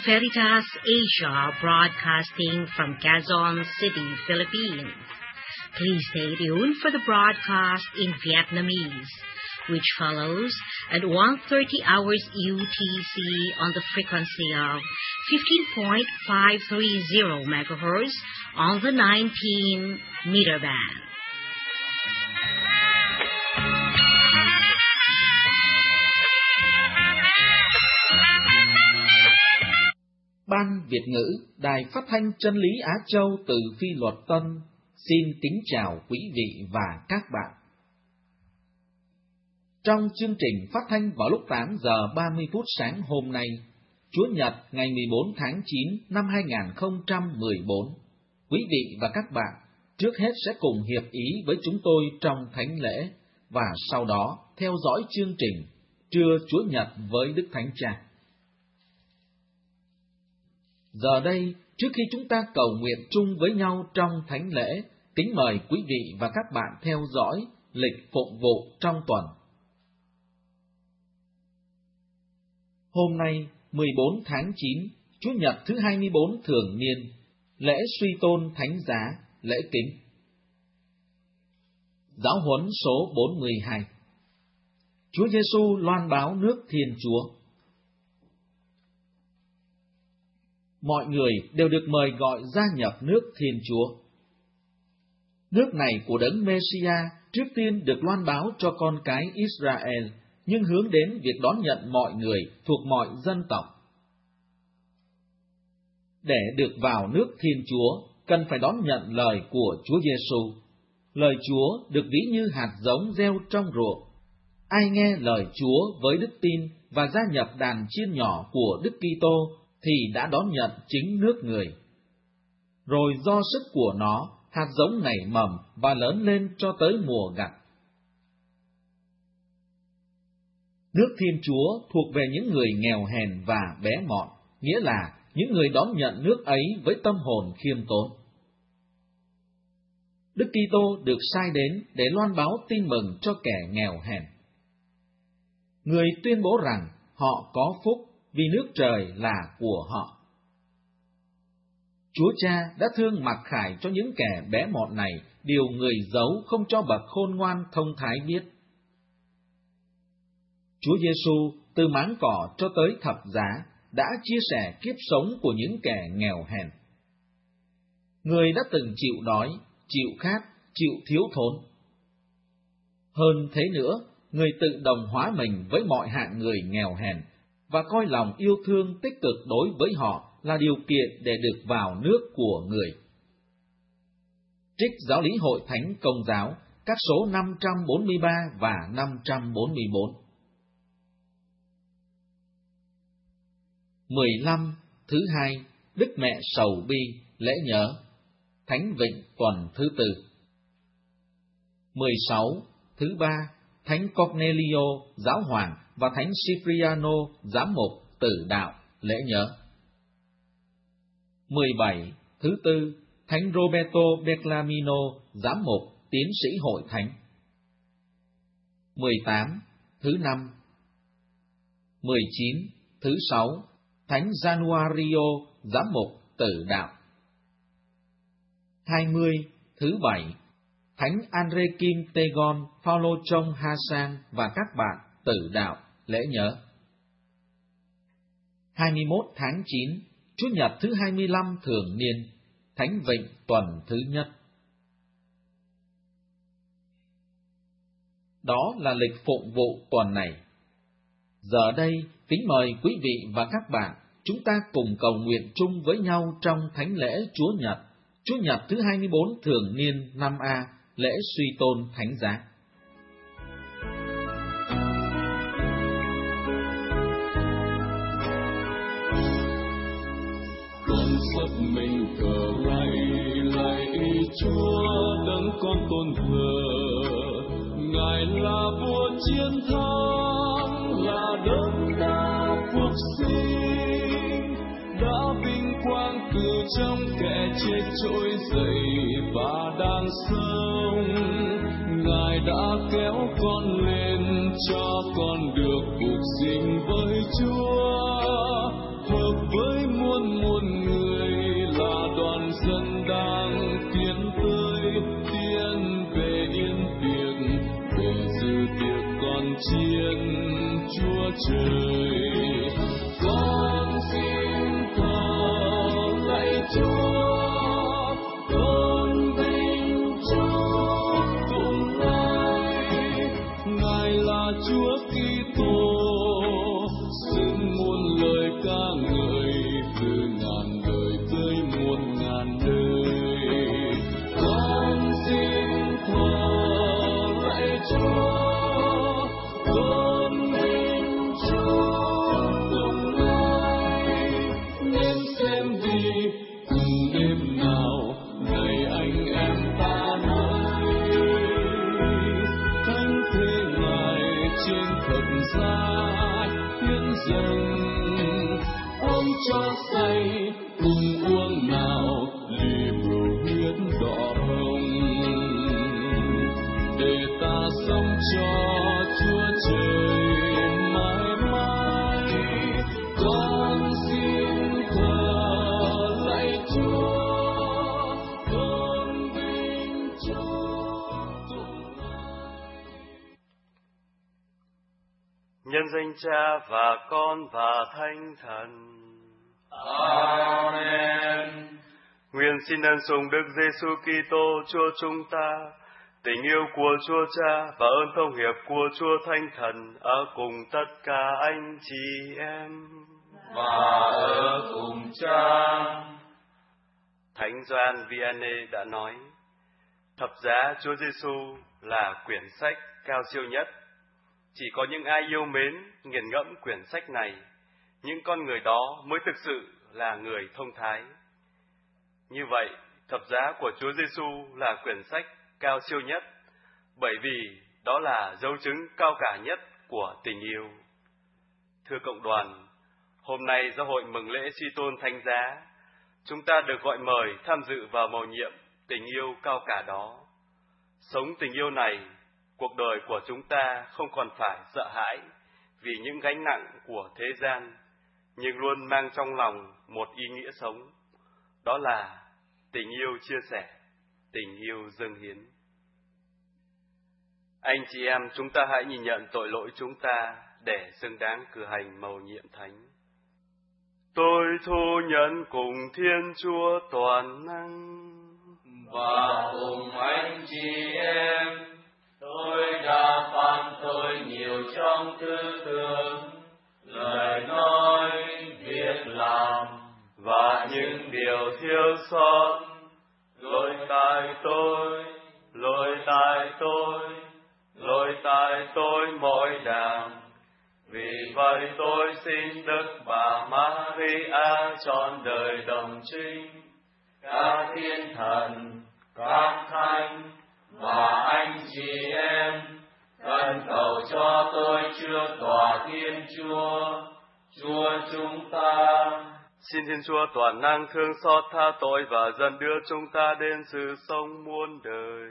Veritas Asia, broadcasting from Quezon City, Philippines. Please stay tuned for the broadcast in Vietnamese, which follows at 1:30 hours UTC on the frequency of 15.530 MHz on the 19-meter band. Ban Việt ngữ, Đài Phát thanh Chân lý Á Châu từ Phi Luật Tân xin kính chào quý vị và các bạn. Trong chương trình phát thanh vào lúc 8 giờ 30 phút sáng hôm nay, Chúa Nhật ngày 14 tháng 9 năm 2014, quý vị và các bạn trước hết sẽ cùng hiệp ý với chúng tôi trong thánh lễ và sau đó theo dõi chương trình Trưa Chúa Nhật với Đức Thánh Cha. Giờ đây, trước khi chúng ta cầu nguyện chung với nhau trong thánh lễ, kính mời quý vị và các bạn theo dõi lịch phụng vụ trong tuần. Hôm nay, 14 tháng 9, Chủ nhật thứ 24 thường niên, lễ suy tôn thánh giá, lễ kính. Giáo huấn số 42. Chúa Giêsu loan báo nước Thiên Chúa. Mọi người đều được mời gọi gia nhập nước Thiên Chúa. Nước này của Đấng Mê-si-a trước tiên được loan báo cho con cái Israel, nhưng hướng đến việc đón nhận mọi người thuộc mọi dân tộc. Để được vào nước Thiên Chúa, cần phải đón nhận lời của Chúa Giêsu. Lời Chúa được ví như hạt giống gieo trong ruộng. Ai nghe lời Chúa với đức tin và gia nhập đàn chiên nhỏ của Đức Kitô thì đã đón nhận chính nước người. Rồi do sức của nó, hạt giống nảy mầm và lớn lên cho tới mùa gặt. Nước Thiên Chúa thuộc về những người nghèo hèn và bé mọn, nghĩa là những người đón nhận nước ấy với tâm hồn khiêm tốn. Đức Kitô được sai đến để loan báo tin mừng cho kẻ nghèo hèn. Người tuyên bố rằng họ có phúc vì nước trời là của họ. Chúa Cha đã thương mặc khải cho những kẻ bé mọn này, điều người giấu không cho bậc khôn ngoan thông thái biết. Chúa Giêsu từ máng cỏ cho tới thập giá đã chia sẻ kiếp sống của những kẻ nghèo hèn. Người đã từng chịu đói, chịu khát, chịu thiếu thốn. Hơn thế nữa, người tự đồng hóa mình với mọi hạng người nghèo hèn và coi lòng yêu thương tích cực đối với họ là điều kiện để được vào nước của người. Trích Giáo lý Hội Thánh Công giáo, các số 543 và 544. 15. Thứ hai, Đức Mẹ Sầu Bi, lễ nhớ, Thánh Vịnh tuần thứ tư. 16. Thứ ba, Thánh Cornelio, giáo hoàng và Thánh Cipriano, giám mục, tử đạo, lễ nhớ. 17. Thứ tư, Thánh Roberto Beclamino, giám mục, tiến sĩ hội thánh. 18. Thứ năm. 19. Thứ sáu, Thánh Januario, giám mục, tử đạo. 20. Thứ bảy, Thánh Andre Kim Tegon, Phaolô Trông Ha Sang và các bạn, tử đạo, lễ nhớ. 21 tháng 9, Chủ nhật thứ 25 thường niên, Thánh Vịnh tuần thứ nhất. Đó là lịch phụng vụ tuần này. Giờ đây, kính mời quý vị và các bạn, chúng ta cùng cầu nguyện chung với nhau trong thánh lễ Chúa Nhật, Chủ nhật thứ 24 thường niên năm A, lễ suy tôn thánh giá. Con sắp mình thờ lạy Chúa đấng con tôn thờ, Ngài là vua chiến thắng, là đấng đã phục sinh, đã vinh quang từ trong kẻ chết trỗi dậy và đang sống. Ngài đã kéo con lên cho con được phục sinh với Chúa, hợp với muôn người là đoàn dân đang tiến tới, tiến về yên tiệc, về dự tiệc con chiên Chúa Trời. Con xin thờ lạy Chúa, con vinh chúc tụng Ngài là Chúa Kitô, xưng muôn lời ca ngợi từ ngàn đời tới muôn ngàn đời. Con xin thờ lạy Chúa, con vinh chúc tụng Ngài, nên xem đi cùng đêm nào này anh em ta nói thánh thế Ngài trên thập giá hiến dâng. Ông cho say cùng uống nào ly rượu huyết đỏ hồng, để ta sống cho Chúa Trời mãi mãi. Con xin thờ lạy Chúa, con vinh chúc tụng Ngài. Nhân danh Cha và Con và Thánh Thần. Amen. Nguyện xin ân sủng Đức Giêsu Kitô Chúa chúng ta, tình yêu của Chúa Cha và ơn thông hiệp của Chúa Thánh Thần ở cùng tất cả anh chị em. Và ở cùng Cha. Thánh Gioan Vianney đã nói, thập giá Chúa Giêsu là quyển sách cao siêu nhất. Chỉ có những ai yêu mến, nghiền ngẫm quyển sách này, những con người đó mới thực sự là người thông thái. Như vậy, thập giá của Chúa Giêsu là quyển sách cao siêu nhất, bởi vì đó là dấu chứng cao cả nhất của tình yêu. Thưa cộng đoàn, hôm nay do hội mừng lễ suy tôn thánh giá, chúng ta được gọi mời tham dự vào mầu nhiệm tình yêu cao cả đó. Sống tình yêu này, cuộc đời của chúng ta không còn phải sợ hãi vì những gánh nặng của thế gian, nhưng luôn mang trong lòng một ý nghĩa sống, đó là tình yêu chia sẻ, tình yêu dâng hiến. Anh chị em, chúng ta hãy nhìn nhận tội lỗi chúng ta để xứng đáng cử hành mầu nhiệm thánh. Tôi thu nhận cùng Thiên Chúa toàn năng và cùng anh chị em, tôi đã phạm tội nhiều trong tư tưởng, lời nói, việc làm và những điều thiếu sót. Lỗi tại tôi, lỗi tại tôi, lỗi tại tôi mỗi đàng. Vì vậy tôi xin Đức Bà Maria trọn đời đồng trinh, các thiên thần, các thánh và anh chị em, khẩn cầu cho tôi chưa tòa Thiên Chúa, Chúa chúng ta. Xin Thiên Chúa toàn năng thương xót tha tội và dần đưa chúng ta đến sự sống muôn đời.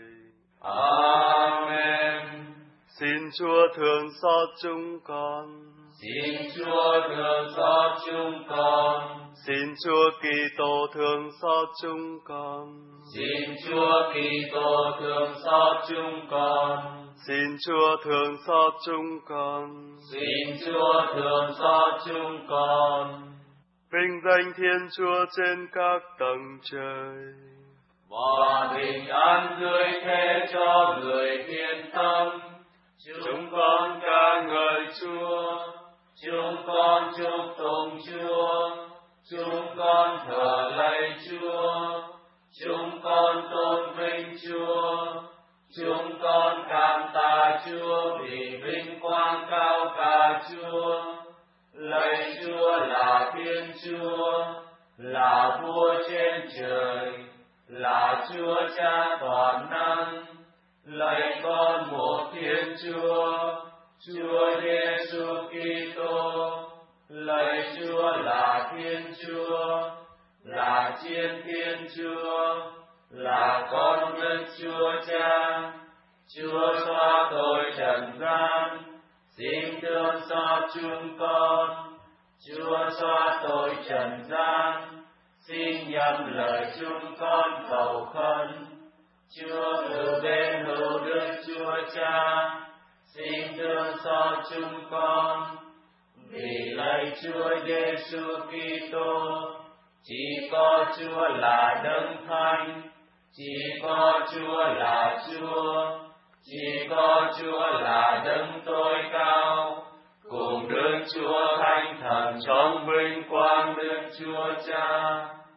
Amen. Xin Chúa thương xót chúng con. Xin Chúa thương xót chúng con. Xin Chúa Kitô thương xót chúng con. Xin Chúa Kitô thương xót chúng con. Xin Chúa thương xót chúng con. Xin Chúa thương xót chúng con. Vinh danh Thiên Chúa trên các tầng trời. Và bình an gửi thế cho người thiên tâm. Chúng con ca ngợi Chúa. Chúng con chúc tụng Chúa. Chúng con thờ lạy Chúa. Chúng con tôn vinh Chúa. Chúng con cảm tạ Chúa vì vinh quang cao cả Chúa. Lạy Chúa là Thiên Chúa, là Vua trên trời, là Chúa Cha toàn năng. Lạy con một Thiên Chúa, Chúa Giêsu Kitô. Lạy Chúa là Thiên Chúa, là Chiên Thiên Chúa, là con Đức Chúa Cha. Chúa xóa tội trần gian, xin thương xót chúng con. Chúa xóa tội trần gian, xin nhậm lời chúng con cầu khấn. Chúa từ bên hữu Đức Chúa Cha, xin thương xót chúng con. Vì lạy Chúa Giêsu Kitô, chỉ có Chúa là Đấng Thánh, chỉ có Chúa là Chúa, chỉ có Chúa là Đấng tối cao, cùng Đức Chúa Thánh Thần trong vinh quang Đức Chúa Cha.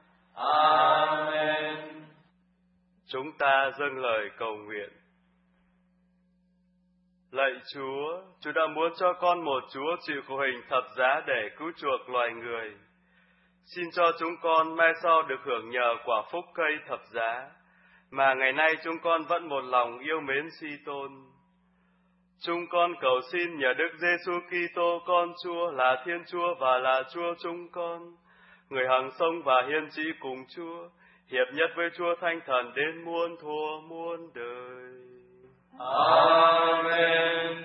Amen. Chúng ta dâng lời cầu nguyện. Lạy Chúa, Chúa đã muốn cho con một Chúa chịu khổ hình thập giá để cứu chuộc loài người. Xin cho chúng con mai sau được hưởng nhờ quả phúc cây thập giá, mà ngày nay chúng con vẫn một lòng yêu mến suy tôn. Chúng con cầu xin nhờ Đức Giêsu Kitô con Chúa là Thiên Chúa và là Chúa chúng con, người hằng sống và hiên trị cùng Chúa, hiệp nhất với Chúa Thánh Thần đến muôn thuở muôn đời. Amen.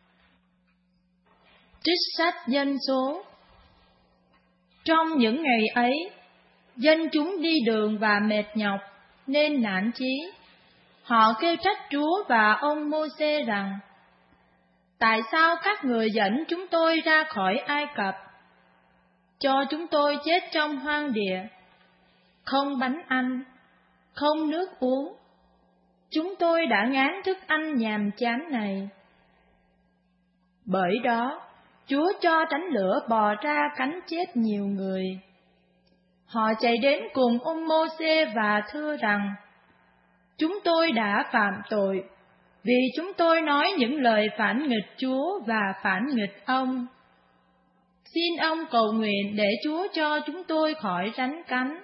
Trích sách Dân Số. Trong những ngày ấy, dân chúng đi đường và mệt nhọc nên nản chí. Họ kêu trách Chúa và ông Mô-sê rằng: Tại sao các người dẫn chúng tôi ra khỏi Ai Cập, cho chúng tôi chết trong hoang địa, không bánh ăn, không nước uống? Chúng tôi đã ngán thức ăn nhàm chán này. Bởi đó, Chúa cho cánh lửa bò ra cắn chết nhiều người. Họ chạy đến cùng ông Mô-sê và thưa rằng: Chúng tôi đã phạm tội, vì chúng tôi nói những lời phản nghịch Chúa và phản nghịch ông. Xin ông cầu nguyện để Chúa cho chúng tôi khỏi rắn cắn.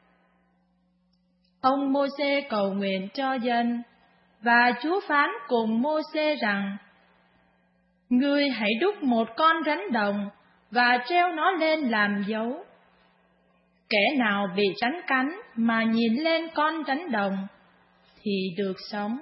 Ông Mô-sê cầu nguyện cho dân, và Chúa phán cùng Mô-sê rằng: Ngươi hãy đúc một con rắn đồng và treo nó lên làm dấu. Kẻ nào bị rắn cắn mà nhìn lên con rắn đồng thì được sống.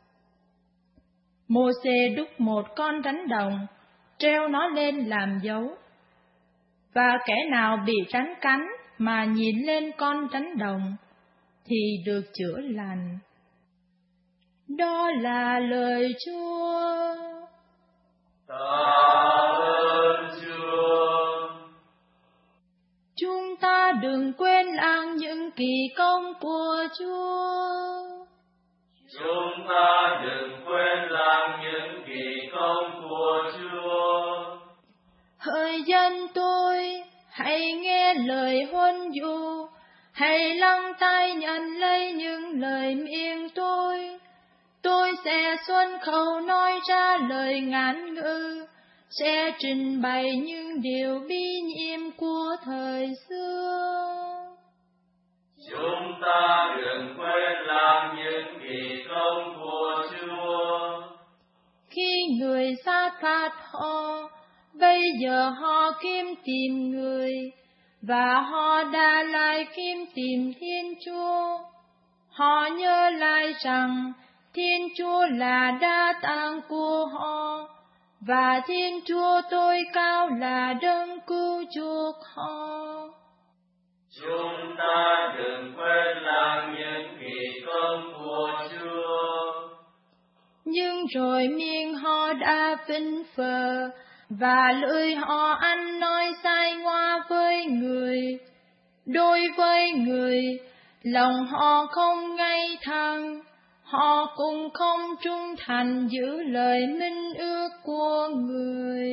Mô-sê đúc một con rắn đồng, treo nó lên làm dấu. Và kẻ nào bị rắn cắn mà nhìn lên con rắn đồng thì được chữa lành. Đó là lời Chúa. Tạ ơn Chúa. Chúng ta đừng quên lãng những kỳ công của Chúa. Chúng ta đừng quên lãng những kỳ công của Chúa. Hỡi dân tôi, hãy nghe lời huấn dụ, hãy lắng tai nhận lấy những lời miệng tôi. Tôi sẽ xuân khẩu nói ra lời ngạn ngữ, sẽ trình bày những điều bí nhiễm của thời xưa. Chúng ta đừng quên làm những kỳ công của Chúa. Khi người sát phạt họ, bây giờ họ kiếm tìm người, và họ đã lại kiếm tìm Thiên Chúa. Họ nhớ lại rằng Thiên Chúa là đá tàng của họ, và Thiên Chúa tối cao là đấng cứu chuộc họ. Chúng ta đừng quên làm những kỳ công của Chúa. Nhưng rồi miệng họ đã phỉnh phờ, và lưỡi họ ăn nói sai ngoa với người. Đối với người, lòng họ không ngay thẳng, họ cũng không trung thành giữ lời minh ước của người.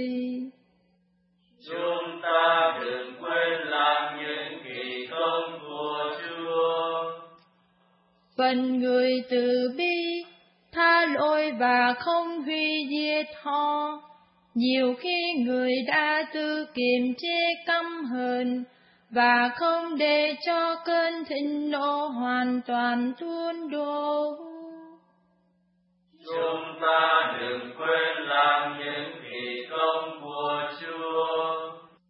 Chúng ta đừng quên làm những kỳ công của Chúa. Phần người từ bi, tha lỗi và không hủy diệt họ. Nhiều khi người đã tự kiềm chế căm hờn, và không để cho cơn thịnh nộ hoàn toàn tuôn đổ. Chúng ta đừng quên làm những kỳ công của Chúa.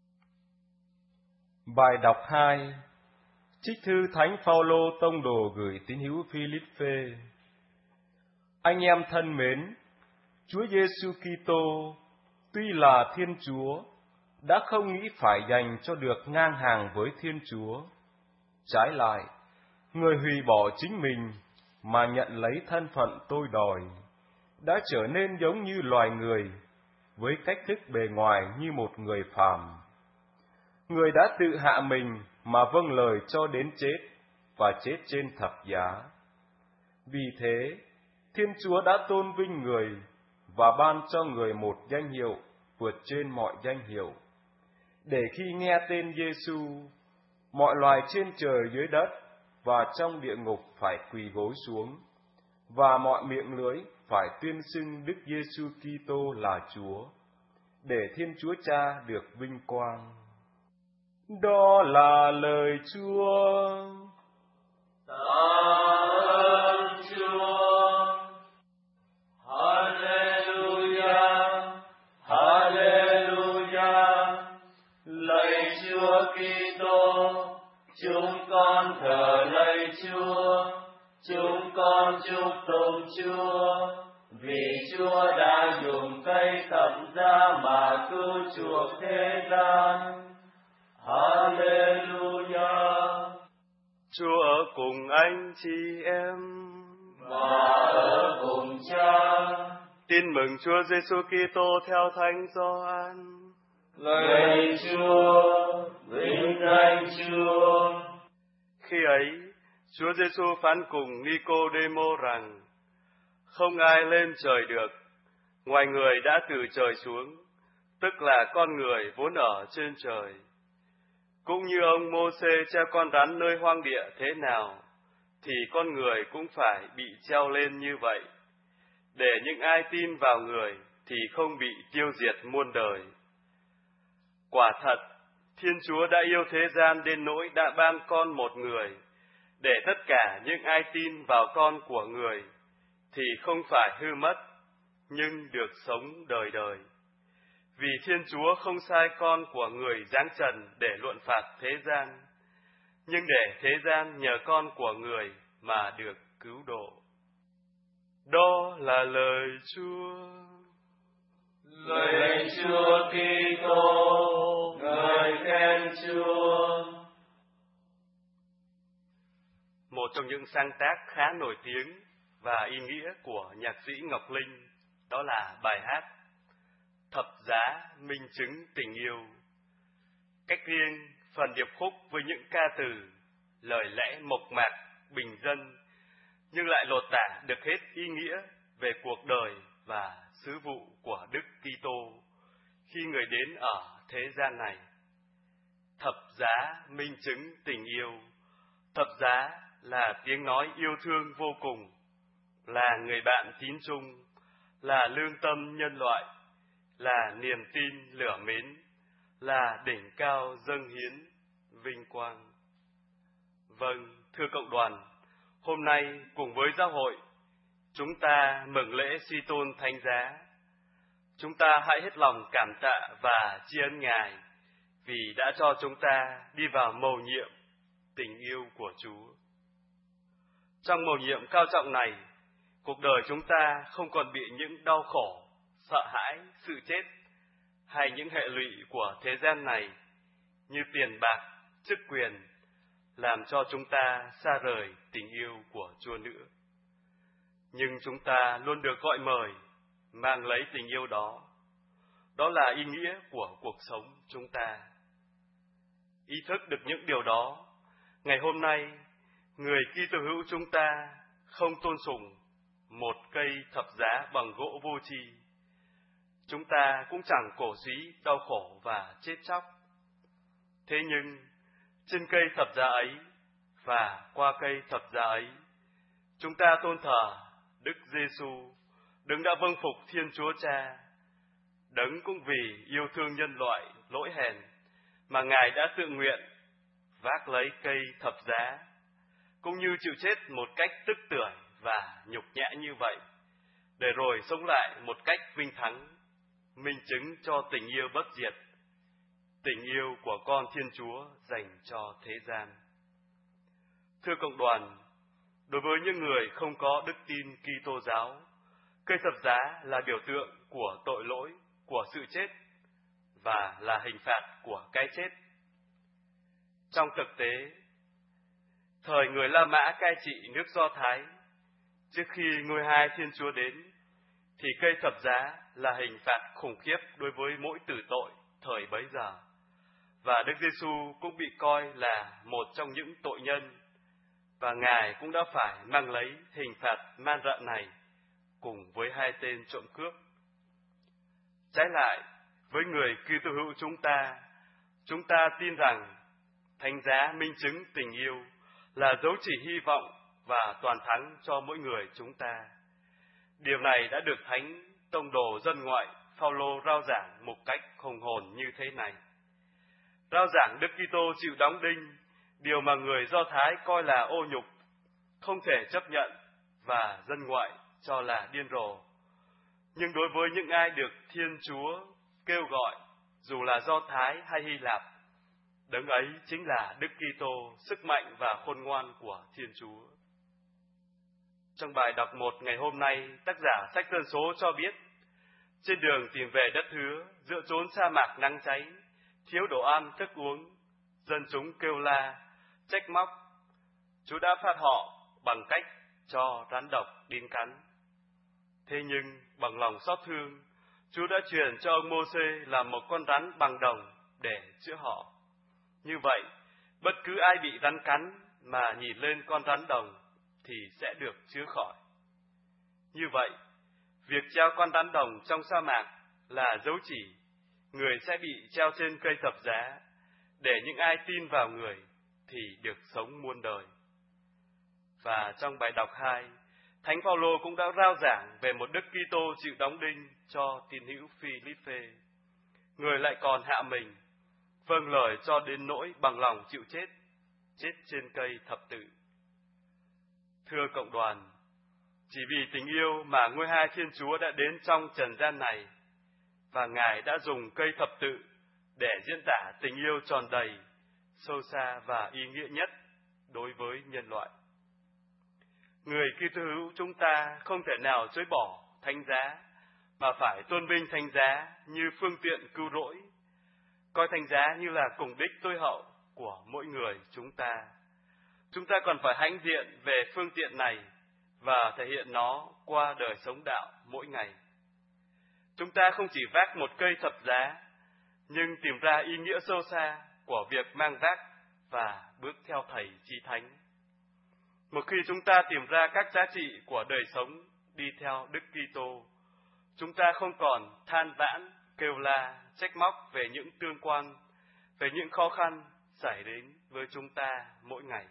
Bài đọc 2. Trích thư Thánh Phaolô tông đồ gửi tín hữu Philippe. Anh em thân mến, Chúa Giêsu Kitô tuy là Thiên Chúa, đã không nghĩ phải dành cho được ngang hàng với Thiên Chúa. Trái lại, người hủy bỏ chính mình mà nhận lấy thân phận tôi đòi, đã trở nên giống như loài người, với cách thức bề ngoài như một người phàm. Người đã tự hạ mình mà vâng lời cho đến chết, và chết trên thập giá. Vì thế, Thiên Chúa đã tôn vinh người, và ban cho người một danh hiệu vượt trên mọi danh hiệu, để khi nghe tên Giêsu, mọi loài trên trời dưới đất và trong địa ngục phải quỳ gối xuống, và mọi miệng lưỡi phải tuyên xưng Đức Giêsu Kitô là Chúa, để Thiên Chúa Cha được vinh quang. Đó là lời Chúa. Tạ ơn Chúa. Hallelujah, Hallelujah. Lạy Chúa Kitô, chúng con thờ lạy Chúa, chúng con chúc tụng Chúa, vì Chúa đã dùng cây thập giá mà cứu chuộc thế gian. Hallelujah. Chúa ở cùng anh chị em và ở cùng Cha. Tin mừng Chúa Giêsu Kitô theo Thánh Gioan. Lạy Chúa, vinh danh Chúa. Khi ấy, Chúa Giêsu phán cùng Nicôđêmô rằng: không ai lên trời được, ngoài người đã từ trời xuống, tức là con người vốn ở trên trời. Cũng như ông Mô-xê treo con rắn nơi hoang địa thế nào, thì con người cũng phải bị treo lên như vậy, để những ai tin vào người thì không bị tiêu diệt muôn đời. Quả thật, Thiên Chúa đã yêu thế gian đến nỗi đã ban con một người, để tất cả những ai tin vào con của người thì không phải hư mất, nhưng được sống đời đời. Vì Thiên Chúa không sai con của người giáng trần để luận phạt thế gian, nhưng để thế gian nhờ con của người mà được cứu độ. Đó là lời Chúa. Lạy Chúa Kitô, ngợi khen Chúa. Một trong những sáng tác khá nổi tiếng và ý nghĩa của nhạc sĩ Ngọc Linh đó là bài hát Thập Giá Minh Chứng Tình Yêu. Cách riêng, phần điệp khúc với những ca từ, lời lẽ mộc mạc, bình dân, nhưng lại lột tả được hết ý nghĩa về cuộc đời và sứ vụ của Đức Kitô khi người đến ở thế gian này. Thập giá minh chứng tình yêu. Thập giá là tiếng nói yêu thương vô cùng, là người bạn tín trung, là lương tâm nhân loại, là niềm tin lửa mến, là đỉnh cao dâng hiến vinh quang. Vâng, thưa cộng đoàn, hôm nay cùng với giáo hội, chúng ta mừng lễ suy tôn thánh giá. Chúng ta hãy hết lòng cảm tạ và tri ân Ngài vì đã cho chúng ta đi vào mầu nhiệm tình yêu của Chúa. Trong mầu nhiệm cao trọng này, cuộc đời chúng ta không còn bị những đau khổ, sợ hãi, sự chết hay những hệ lụy của thế gian này như tiền bạc, chức quyền làm cho chúng ta xa rời tình yêu của Chúa nữa. Nhưng chúng ta luôn được gọi mời mang lấy tình yêu đó. Đó là ý nghĩa của cuộc sống chúng ta. Ý thức được những điều đó, ngày hôm nay, người Kitô hữu chúng ta không tôn sùng một cây thập giá bằng gỗ vô tri. Chúng ta cũng chẳng cổ suý đau khổ và chết chóc. Thế nhưng, trên cây thập giá ấy và qua cây thập giá ấy, chúng ta tôn thờ Đức Giêsu, Đấng đã vâng phục Thiên Chúa Cha, Đấng cũng vì yêu thương nhân loại lỗi hèn mà Ngài đã tự nguyện vác lấy cây thập giá, cũng như chịu chết một cách tức tưởi và nhục nhã như vậy, để rồi sống lại một cách vinh thắng, minh chứng cho tình yêu bất diệt, tình yêu của con Thiên Chúa dành cho thế gian. Thưa cộng đoàn, đối với những người không có đức tin Kitô giáo, cây thập giá là biểu tượng của tội lỗi, của sự chết, và là hình phạt của cái chết. Trong thực tế, thời người La Mã cai trị nước Do Thái, trước khi ngôi hai Thiên Chúa đến, thì cây thập giá là hình phạt khủng khiếp đối với mỗi tử tội thời bấy giờ. Và Đức Giêsu cũng bị coi là một trong những tội nhân, và Ngài cũng đã phải mang lấy hình phạt man rợ này cùng với hai tên trộm cướp. Trái lại, với người Kitô hữu chúng ta tin rằng thánh giá minh chứng tình yêu là dấu chỉ hy vọng và toàn thắng cho mỗi người chúng ta. Điều này đã được Thánh Tông đồ dân ngoại Phaolô rao giảng một cách hùng hồn như thế này. Rao giảng Đức Kitô chịu đóng đinh, điều mà người Do Thái coi là ô nhục, không thể chấp nhận và dân ngoại cho là điên rồ. Nhưng đối với những ai được Thiên Chúa kêu gọi, dù là Do Thái hay Hy Lạp, đấng ấy chính là Đức Kitô, sức mạnh và khôn ngoan của Thiên Chúa. Trong bài đọc 1 ngày hôm nay, tác giả sách Dân số cho biết, trên đường tìm về đất hứa, giữa chốn sa mạc nắng cháy, thiếu đồ ăn thức uống, dân chúng kêu la, trách móc. Chúa đã phạt họ bằng cách cho rắn độc đến cắn. Thế nhưng bằng lòng xót thương, Chúa đã truyền cho ông Mô-sê làm một con rắn bằng đồng để chữa họ. Như vậy, bất cứ ai bị rắn cắn mà nhìn lên con rắn đồng thì sẽ được chữa khỏi. Như vậy, việc treo con rắn đồng trong sa mạc là dấu chỉ người sẽ bị treo trên cây thập giá, để những ai tin vào người thì được sống muôn đời. Và trong bài đọc 2, Thánh Phaolô cũng đã rao giảng về một Đức Kitô chịu đóng đinh cho tín hữu Phi-líp-phê. Người lại còn hạ mình, vâng lời cho đến nỗi bằng lòng chịu chết trên cây thập tự. Thưa cộng đoàn, chỉ vì tình yêu mà ngôi hai Thiên Chúa đã đến trong trần gian này, và Ngài đã dùng cây thập tự để diễn tả tình yêu tròn đầy, sâu xa và ý nghĩa nhất đối với nhân loại. Người Kitô hữu chúng ta không thể nào chối bỏ thánh giá, mà phải tôn vinh thánh giá như phương tiện cứu rỗi, coi thánh giá như là cùng đích tối hậu của mỗi người chúng ta. Chúng ta còn phải hãnh diện về phương tiện này và thể hiện nó qua đời sống đạo mỗi ngày. Chúng ta không chỉ vác một cây thập giá, nhưng tìm ra ý nghĩa sâu xa của việc mang vác và bước theo Thầy Chí Thánh. Một khi chúng ta tìm ra các giá trị của đời sống đi theo Đức Kitô, chúng ta không còn than vãn, kêu la, trách móc về những tương quan, về những khó khăn xảy đến với chúng ta mỗi ngày.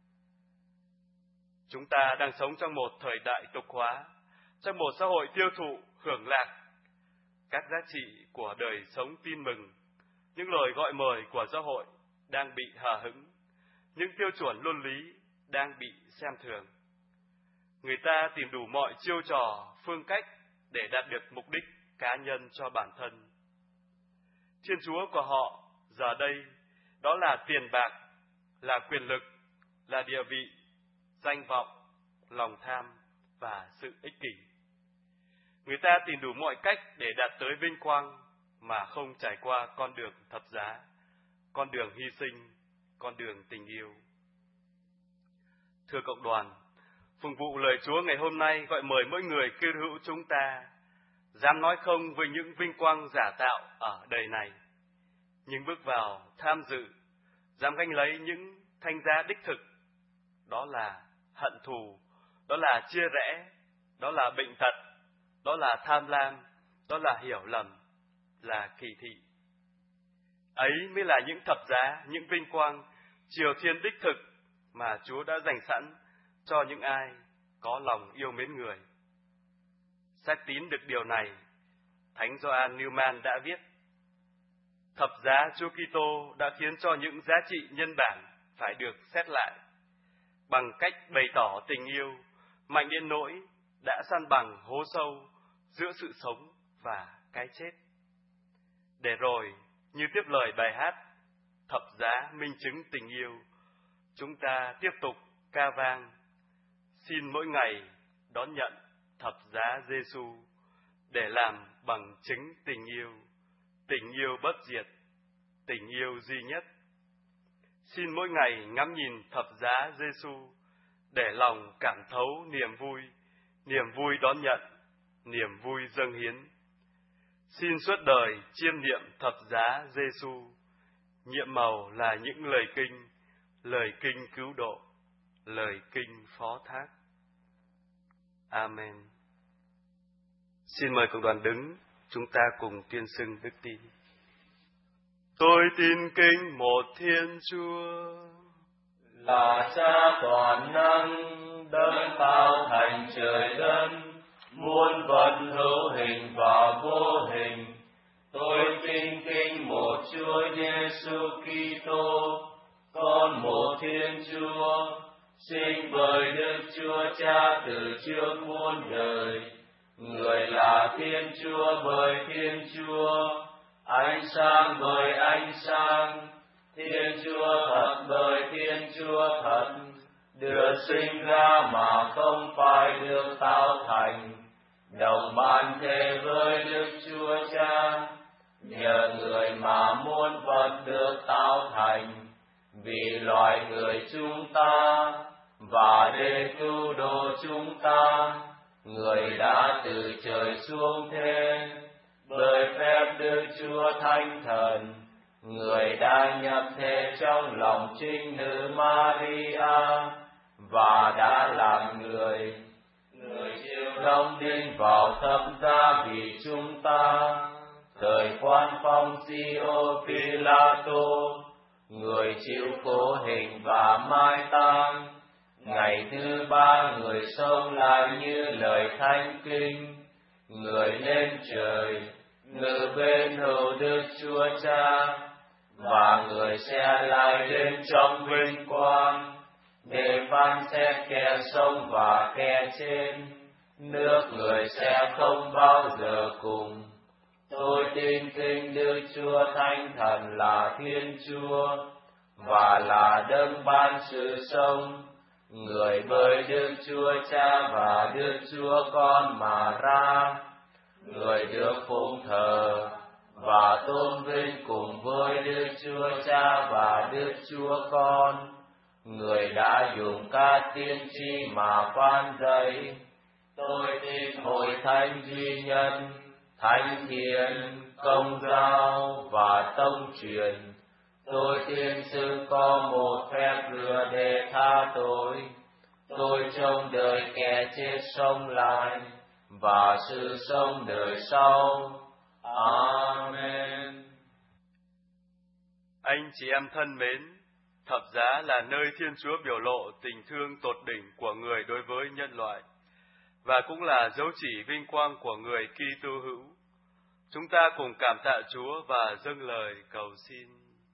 Chúng ta đang sống trong một thời đại tục hóa, trong một xã hội tiêu thụ, hưởng lạc. Các giá trị của đời sống tin mừng, những lời gọi mời của xã hội đang bị hờ hững, những tiêu chuẩn luân lý đang bị xem thường. Người ta tìm đủ mọi chiêu trò, phương cách để đạt được mục đích cá nhân cho bản thân. Thiên Chúa của họ giờ đây đó là tiền bạc, là quyền lực, là địa vị, danh vọng, lòng tham và sự ích kỷ. Người ta tìm đủ mọi cách để đạt tới vinh quang mà không trải qua con đường thập giá, con đường hy sinh, con đường tình yêu. Thưa cộng đoàn, phụng vụ lời Chúa ngày hôm nay gọi mời mỗi người Kitô hữu chúng ta dám nói không với những vinh quang giả tạo ở đời này, nhưng bước vào tham dự, dám gánh lấy những thánh giá đích thực. Đó là hận thù, đó là chia rẽ, đó là bệnh tật, đó là tham lam, đó là hiểu lầm, là kỳ thị. Ấy mới là những thập giá, những vinh quang, triều thiên đích thực mà Chúa đã dành sẵn cho những ai có lòng yêu mến người. Xác tín được điều này, Thánh Gioan Newman đã viết: thập giá Chúa Kitô đã khiến cho những giá trị nhân bản phải được xét lại, bằng cách bày tỏ tình yêu mạnh đến nỗi đã san bằng hố sâu giữa sự sống và cái chết. Để rồi, như tiếp lời bài hát Thập giá minh chứng tình yêu, chúng ta tiếp tục ca vang: xin mỗi ngày đón nhận thập giá Giêsu để làm bằng chứng tình yêu tình yêu bất diệt, tình yêu duy nhất. Xin mỗi ngày ngắm nhìn thập giá Giêsu để lòng cảm thấu niềm vui đón nhận, niềm vui dâng hiến. Xin suốt đời chiêm niệm thập giá Giêsu, nhiệm màu là những lời kinh cứu độ, lời kinh phó thác. Amen. Xin mời cộng đoàn đứng, chúng ta cùng tuyên xưng đức tin. Tôi tin kính một Thiên Chúa, là Cha toàn năng, đấng tạo thành trời đất, muôn vật hữu hình và vô hình. Tôi tin kính một Chúa Giêsu Kitô, con một Thiên Chúa, sinh bởi Đức Chúa Cha từ trước muôn đời. Người là Thiên Chúa bởi Thiên Chúa, ánh sáng bởi ánh sáng, Thiên Chúa thật bởi Thiên Chúa thật, được sinh ra mà không phải được tạo thành, đồng ban thế với Đức Chúa Cha. Nhờ người mà muôn vật được tạo thành, vì loài người chúng ta, và để cứu độ chúng ta, người đã từ trời xuống thế. Bởi phép Đức Chúa Thánh Thần, người đã nhập thể trong lòng trinh nữ Maria, và đã làm người. Người chịu đóng đinh vào thập giá vì chúng ta. Thời quan phong Pôncio Pilato, người chịu khổ hình và mai táng. Ngày thứ ba người sống lại như lời thánh kinh. Người lên trời, ngự bên hữu Đức Chúa Cha, và người sẽ lại đến trong vinh quang, để phán xét kẻ sống và kẻ chết. Nước người sẽ không bao giờ cùng. Tôi tin kính Đức Chúa Thánh Thần là Thiên Chúa, và là đấng ban sự sống, người bởi Đức Chúa Cha và Đức Chúa Con mà ra. Người được phụng thờ và tôn vinh cùng với Đức Chúa Cha và Đức Chúa Con. Người đã dùng các tiên tri mà phán dạy. Tôi tin hội thánh duy nhất, thánh thiện, công giáo và tông truyền. Tôi tin sự có một phép rửa để tha tội. Tôi trông đợi kẻ chết sống lại, và sự sống đời sau. Amen. Anh chị em thân mến, thập giá là nơi Thiên Chúa biểu lộ tình thương tột đỉnh của người đối với nhân loại, và cũng là dấu chỉ vinh quang của người Kitô hữu. Chúng ta cùng cảm tạ Chúa và dâng lời cầu xin.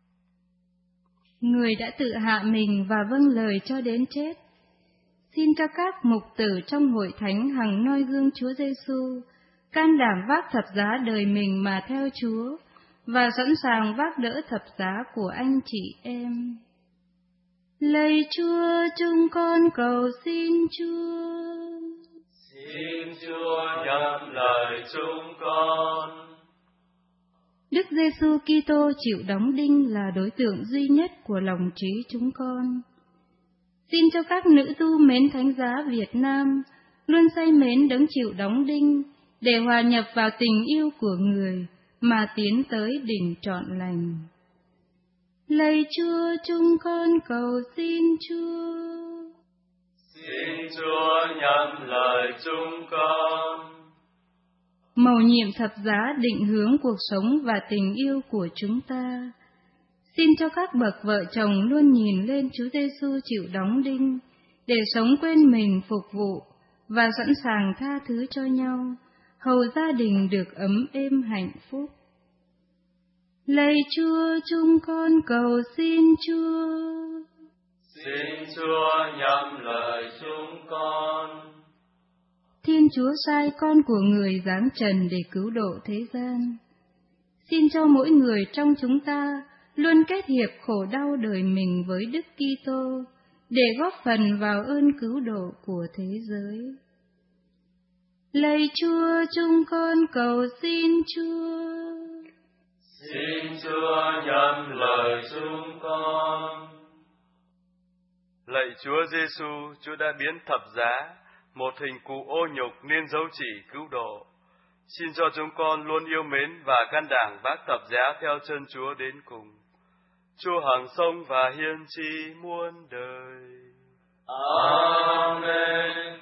Người đã tự hạ mình và vâng lời cho đến chết. Xin cho các mục tử trong hội thánh hằng noi gương Chúa Giêsu, can đảm vác thập giá đời mình mà theo Chúa, và sẵn sàng vác đỡ thập giá của anh chị em. Lạy Chúa, chúng con cầu xin Chúa. Xin Chúa nhậm lời chúng con. Đức Giêsu Kitô chịu đóng đinh là đối tượng duy nhất của lòng trí chúng con. Xin cho các nữ tu mến thánh giá Việt Nam luôn say mến đấng chịu đóng đinh, để hòa nhập vào tình yêu của người mà tiến tới đỉnh trọn lành. Lạy Chúa, chúng con cầu xin Chúa. Xin Chúa nhậm lời chúng con. Mầu nhiệm thập giá định hướng cuộc sống và tình yêu của chúng ta. Xin cho các bậc vợ chồng luôn nhìn lên Chúa Giêsu chịu đóng đinh, để sống quên mình phục vụ và sẵn sàng tha thứ cho nhau, hầu gia đình được ấm êm hạnh phúc. Lạy Chúa, chúng con cầu xin Chúa. Xin Chúa nhậm lời chúng con. Thiên Chúa sai con của người giáng trần để cứu độ thế gian. Xin cho mỗi người trong chúng ta luôn kết hiệp khổ đau đời mình với Đức Kitô, để góp phần vào ơn cứu độ của thế giới. Lạy Chúa, chúng con cầu xin Chúa. Xin Chúa nhậm lời chúng con. Lạy Chúa Giêsu, Chúa đã biến thập giá, một hình cụ ô nhục nên dấu chỉ cứu độ. Xin cho chúng con luôn yêu mến và can đảm vác thập giá theo chân Chúa đến cùng. Chúa hằng sống và hiên tri muôn đời. Amen.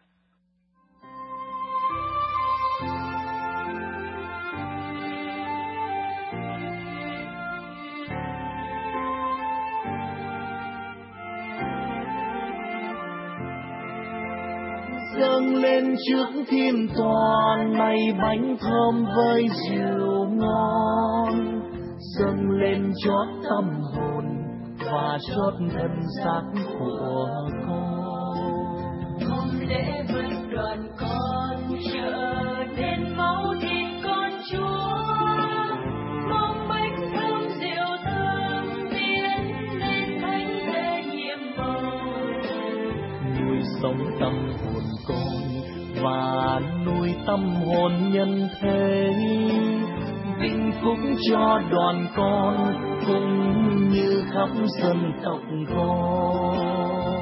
Dâng lên trước Thiên Toàn này bánh thơm với rượu ngon, dâng lên chót tâm hồn và chót thân xác của con. Hôm lễ vẫn đoàn con trở nên máu thịt con Chúa, mong bánh thơm rượu thơm biến lên thánh thể nhiệm màu, nuôi sống tâm hồn con và nuôi tâm hồn nhân thế, vinh phúc cho đoàn con cũng như khắp dân tộc con.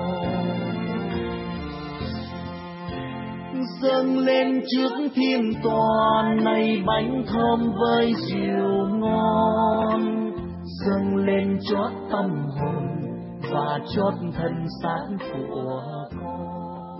Dâng lên trước Thiên Toàn này bánh thơm với rượu ngon, dâng lên chót tâm hồn và chót thân xác của con.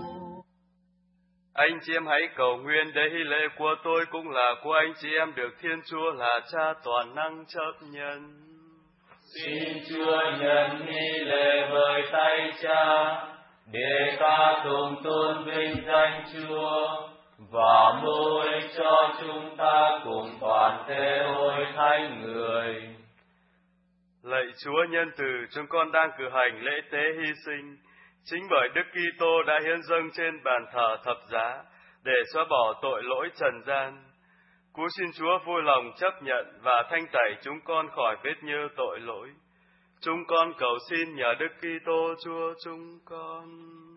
Anh chị em hãy cầu nguyện để hy lễ của tôi cũng là của anh chị em được Thiên Chúa là Cha toàn năng chấp nhận. Xin Chúa nhận nghi lễ với tay Cha, để ta cùng tôn vinh danh Chúa và mưu ích cho chúng ta cùng toàn thể hội thánh người. Lạy Chúa nhân từ, chúng con đang cử hành lễ tế hy sinh. Chính bởi Đức Kitô đã hiến dâng trên bàn thờ thập giá để xóa bỏ tội lỗi trần gian. Cú xin Chúa vui lòng chấp nhận và thanh tẩy chúng con khỏi vết nhơ tội lỗi. Chúng con cầu xin nhờ Đức Kitô Chúa chúng con.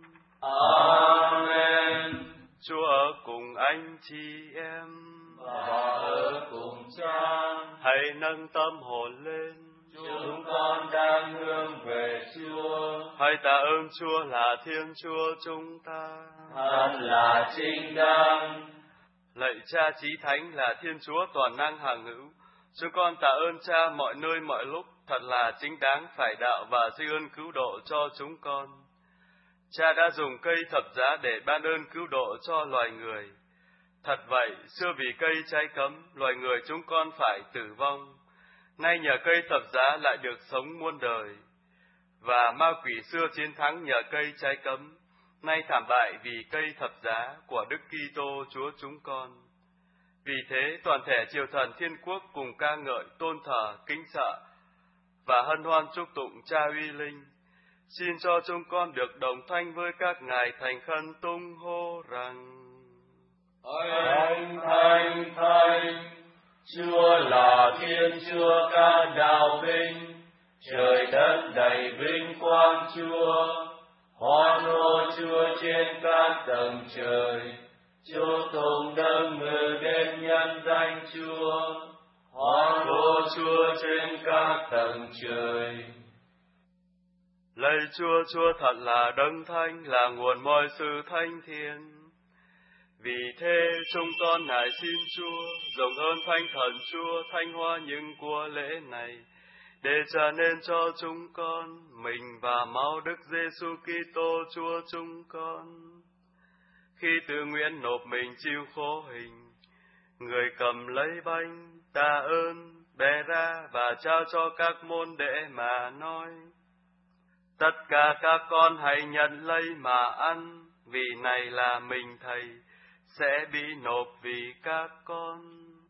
Amen. Chúa ở cùng anh chị em và ở cùng Cha. Hãy nâng tâm hồn lên. Chúng con đang hướng về Chúa. Hãy tạ ơn Chúa là Thiên Chúa chúng ta. Thật là chính đáng. Lạy Cha Chí Thánh là Thiên Chúa toàn năng hằng hữu, chúng con tạ ơn Cha mọi nơi mọi lúc, thật là chính đáng phải đạo và di ơn cứu độ cho chúng con. Cha đã dùng cây thập giá để ban ơn cứu độ cho loài người. Thật vậy, xưa vì cây trái cấm, loài người chúng con phải tử vong. Nay nhờ cây thập giá lại được sống muôn đời. Và ma quỷ xưa chiến thắng nhờ cây trái cấm, nay thảm bại vì cây thập giá của Đức Kitô Chúa chúng con. Vì thế toàn thể triều thần thiên quốc cùng ca ngợi, tôn thờ, kính sợ và hân hoan chúc tụng Cha uy linh. Xin cho chúng con được đồng thanh với các ngài thành khẩn tung hô rằng: Thánh, thánh, thánh, Chúa là Thiên Chúa ca đạo vinh, trời đất đầy vinh quang Chúa. Hoan hô Chúa trên các tầng trời, Chúa cùng đấng ngự đến nhân danh Chúa. Hoan hô Chúa trên các tầng trời. Lạy Chúa, Chúa thật là đấng thánh, là nguồn mọi sự thanh thiên. Vì thế chúng con nài xin Chúa dùng ơn thánh thần Chúa thanh hóa những của lễ này, để trở nên cho chúng con mình và máu Đức Giêsu Kitô Chúa chúng con. Khi tự nguyện nộp mình chịu khổ hình, người cầm lấy bánh tạ ơn, bẻ ra và trao cho các môn đệ mà nói: tất cả các con hãy nhận lấy mà ăn, vì này là mình Thầy sẽ bị nộp vì các con.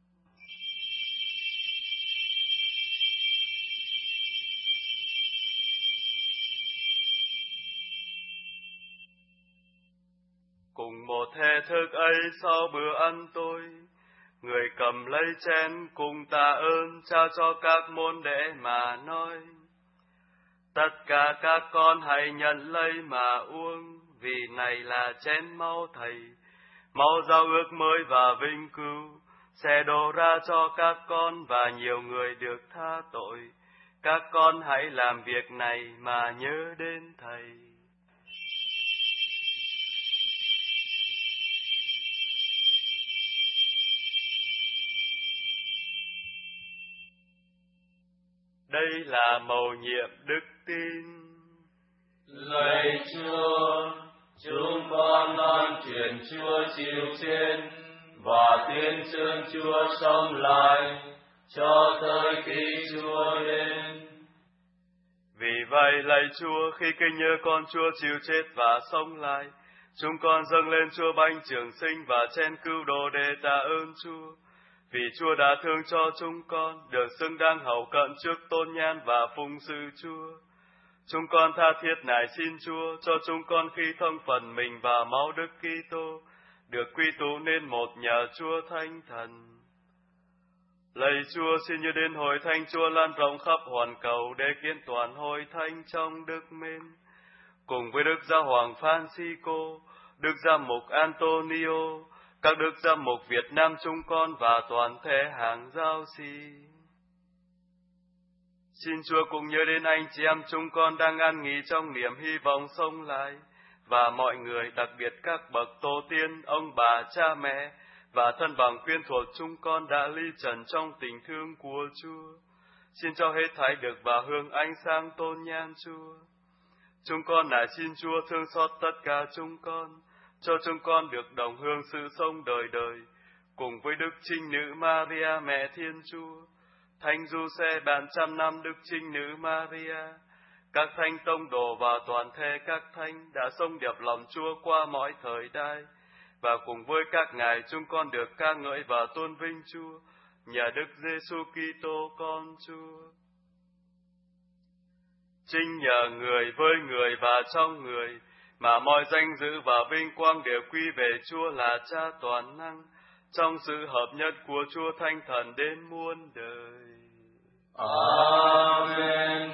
Cùng một thể thức ấy sau bữa ăn tối, người cầm lấy chén cùng tạ ơn trao cho các môn đệ mà nói: tất cả các con hãy nhận lấy mà uống, vì này là chén máu Thầy, máu giao ước mới và vinh cưu, sẽ đổ ra cho các con và nhiều người được tha tội. Các con hãy làm việc này mà nhớ đến Thầy. Đây là mầu nhiệm đức tin. Lạy Chúa, chúng con loan truyền Chúa chịu trên và tuyên xưng Chúa sống lại cho tới khi Chúa đến. Vì vậy, lạy Chúa, khi kinh nhớ con Chúa chịu chết và sống lại, chúng con dâng lên Chúa bánh trường sinh và chén cứu độ để tạ ơn Chúa. Vì Chúa đã thương cho chúng con, được xứng đáng hầu cận trước tôn nhan và phụng sự Chúa. Chúng con tha thiết nài xin Chúa cho chúng con khi thông phần mình và máu Đức Kitô được quy tụ nên một nhờ Chúa Thánh Thần. Lạy Chúa, xin như đến hội thánh Chúa lan rộng khắp hoàn cầu để kiến toàn hội thánh trong đức mến, cùng với Đức Giáo hoàng Francisco, Đức Giám mục Antonio, các Đức Giám mục Việt Nam chúng con và toàn thể hàng giáo sĩ. Xin Chúa cũng nhớ đến anh chị em chúng con đang an nghỉ trong niềm hy vọng sống lại, và mọi người, đặc biệt các bậc tổ tiên, ông bà, cha mẹ, và thân bằng quyến thuộc chúng con đã ly trần trong tình thương của Chúa. Xin cho hết thảy được vào hương ánh sáng tôn nhan Chúa. Chúng con nài xin Chúa thương xót tất cả chúng con, cho chúng con được đồng hương sự sống đời đời, cùng với Đức Trinh Nữ Maria Mẹ Thiên Chúa, Thánh Giuse bạn trăm năm Đức Trinh Nữ Maria, các thánh tông đồ và toàn thể các thánh đã sống đẹp lòng Chúa qua mọi thời đại, và cùng với các ngài chúng con được ca ngợi và tôn vinh Chúa nhờ Đức Giêsu Kitô con Chúa. Chính nhờ người với người và trong người mà mọi danh dự và vinh quang đều quy về Chúa là Cha toàn năng, trong sự hợp nhất của Chúa Thánh Thần đến muôn đời. Amen.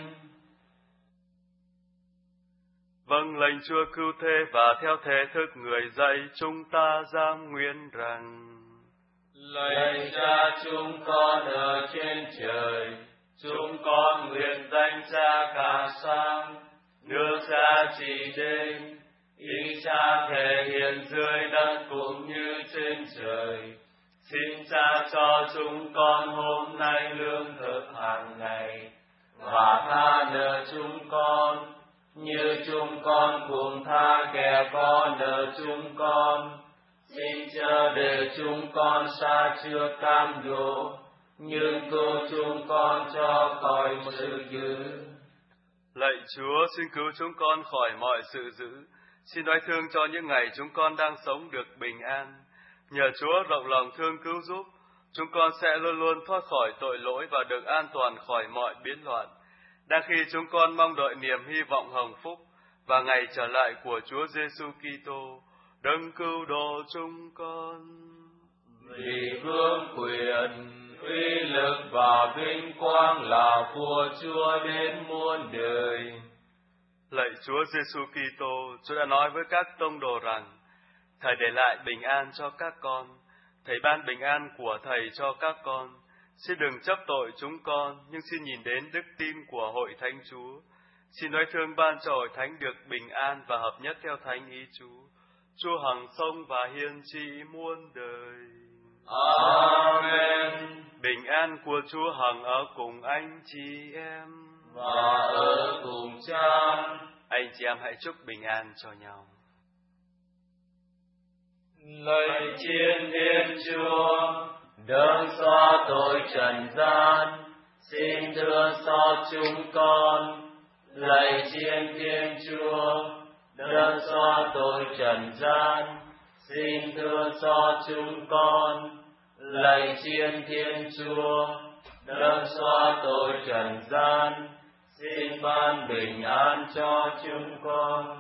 Vâng lệnh Chúa cứu thế và theo thể thức người dạy chúng ta giam nguyện rằng: Lạy Cha chúng con ở trên trời, chúng con nguyện danh Cha cả sáng, nước Cha trị đến, ý Cha thể hiện dưới đất cũng như trên trời. Xin Cha cho chúng con hôm nay lương thực hàng ngày, và tha nợ chúng con như chúng con cũng tha kẻ có nợ chúng con. Xin chớ để chúng con sa trước cam dỗ, nhưng cứu chúng con cho khỏi sự dữ. Lạy Chúa, xin cứu chúng con khỏi mọi sự dữ. Xin đoái thương cho những ngày chúng con đang sống được bình an. Nhờ Chúa rộng lòng thương cứu giúp, chúng con sẽ luôn luôn thoát khỏi tội lỗi và được an toàn khỏi mọi biến loạn. Đang khi chúng con mong đợi niềm hy vọng hồng phúc và ngày trở lại của Chúa Giêsu Kitô, đấng cứu độ chúng con. Vì vương quyền, uy lực và vinh quang là của Chúa đến muôn đời. Lạy Chúa Giêsu Kitô, Chúa đã nói với các tông đồ rằng: Thầy để lại bình an cho các con, Thầy ban bình an của Thầy cho các con. Xin đừng chấp tội chúng con, nhưng xin nhìn đến đức tin của hội thánh Chúa. Xin nói thương ban cho hội thánh được bình an và hợp nhất theo thánh ý Chúa. Chúa hằng sống và hiền trị muôn đời. Amen. Bình an của Chúa hằng ở cùng anh chị em và ở cùng Cha. Anh chị em hãy chúc bình an cho nhau. Lạy Thiên Thiên Chúa, đấng xóa tội trần gian, xin thương xót chúng con. Lạy Thiên Thiên Chúa, đấng xóa tội trần gian, xin thương xót chúng con. Lạy Thiên Thiên Chúa, đấng xóa tội trần gian, xin ban bình an cho chúng con.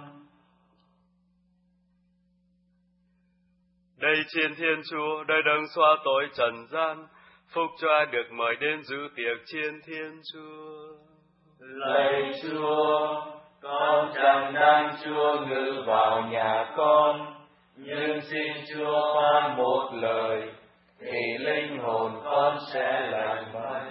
Đây Chiên Thiên Chúa, đây đấng xóa tội trần gian, phúc cho ai được mời đến dự tiệc Chiên Thiên Chúa. Lạy Chúa, con chẳng đang Chúa ngự vào nhà con, nhưng xin Chúa phán một lời, thì linh hồn con sẽ lành mạnh.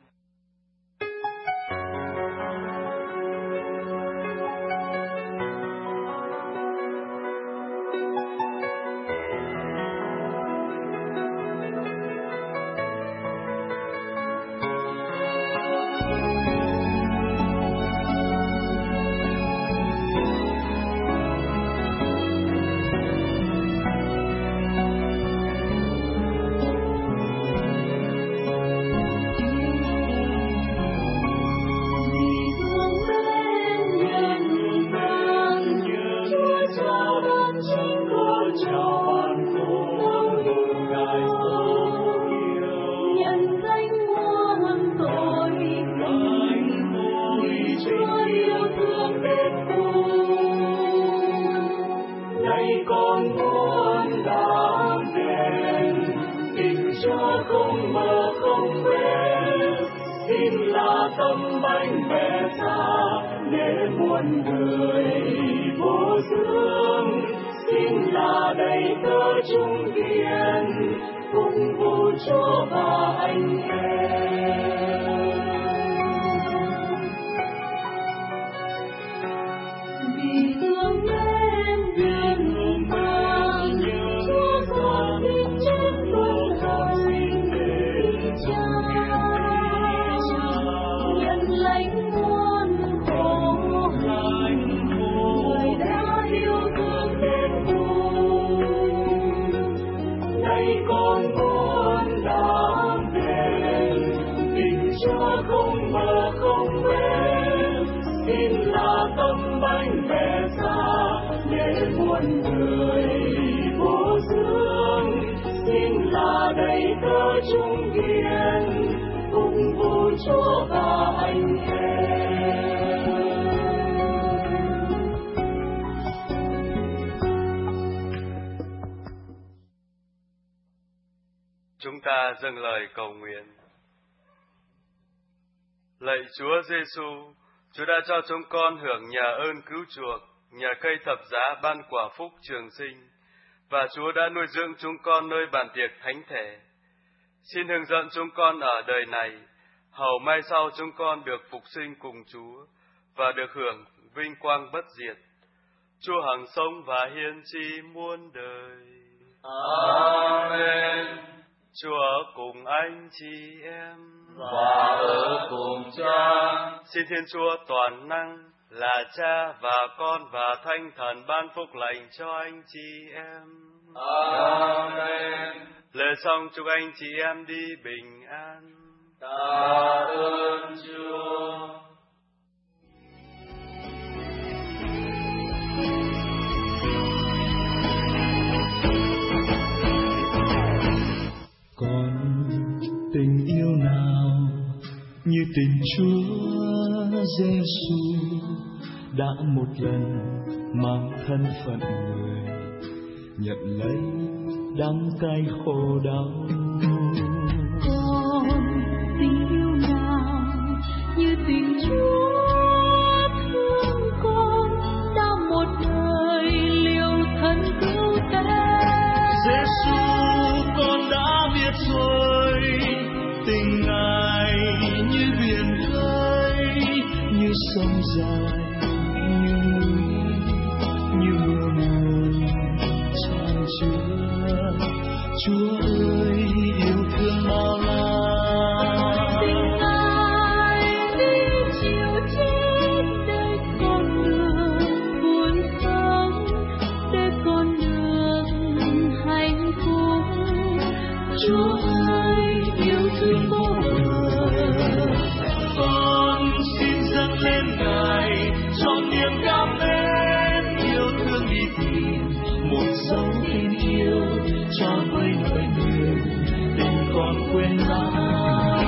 Chúng ta dâng lời cầu nguyện. Lạy Chúa Giêsu, Chúa đã cho chúng con hưởng nhà ơn cứu chuộc, nhà cây thập giá ban quả phúc trường sinh, và Chúa đã nuôi dưỡng chúng con nơi bàn tiệc thánh thể. Xin hướng dẫn chúng con ở đời này, hầu mai sau chúng con được phục sinh cùng Chúa và được hưởng vinh quang bất diệt. Chúa hằng sống và hiên tri muôn đời. Amen. Chúa ở cùng anh chị em và ở cùng Cha. Xin Thiên Chúa toàn năng là Cha và Con và Thánh Thần ban phúc lành cho anh chị em. Amen. Lời xong chúc anh chị em đi bình an. Tạ ơn Chúa. Còn tình yêu nào như tình Chúa Giêsu đã một lần mang thân phận người, nhận lấy đắng cay khổ đau. Còn tình yêu nào như tình Chúa thương con đã một đời liều thân cứu thế. Giêsu con đã biết rồi, tình Ngài như biển khơi, như sông dài, như núi, như mưa nguồn tràn chứa. Chúa ơi yêu thương bao la, tình Ngài đi chịu chết để con đường buồn sống, để con đường hạnh phúc. Chúa ơi yêu thương vô bờ, con xin dâng lên Ngài trọn niềm cảm mến, yêu thương đi tìm một dấu tin yêu cho với nỗi niềm tình còn quên lãng.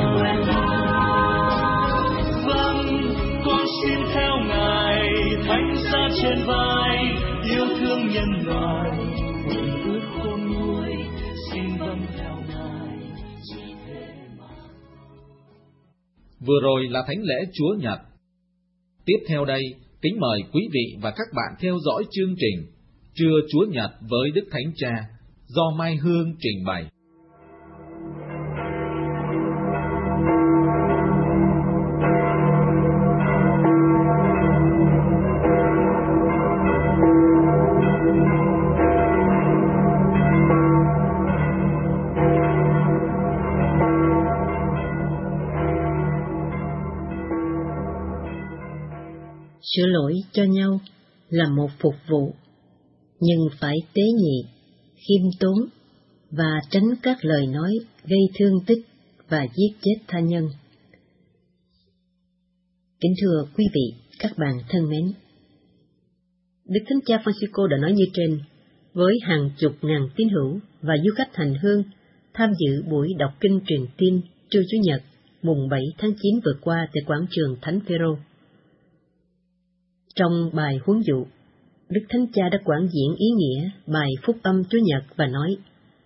Vâng, con xin theo Ngài thánh giá trên vai, yêu thương nhân loại nguyện ước khôn nguôi, xin vâng theo Ngài chỉ thế mà. Vừa rồi là thánh lễ Chúa Nhật. Tiếp theo đây, kính mời quý vị và các bạn theo dõi chương trình Trưa Chúa Nhật với Đức Thánh Cha do Mai Hương trình bày. Sửa lỗi cho nhau là một phục vụ, nhưng phải tế nhị, khiêm tốn và tránh các lời nói gây thương tích và giết chết tha nhân. Kính thưa quý vị, các bạn thân mến, Đức Thánh Cha Francisco đã nói như trên, với hàng chục ngàn tín hữu và du khách hành hương tham dự buổi đọc kinh truyền tin trưa Chủ nhật mùng 7 tháng 9 vừa qua tại quảng trường Thánh Phêrô. Trong bài huấn dụ, Đức Thánh Cha đã quảng diễn ý nghĩa bài Phúc âm Chủ nhật và nói: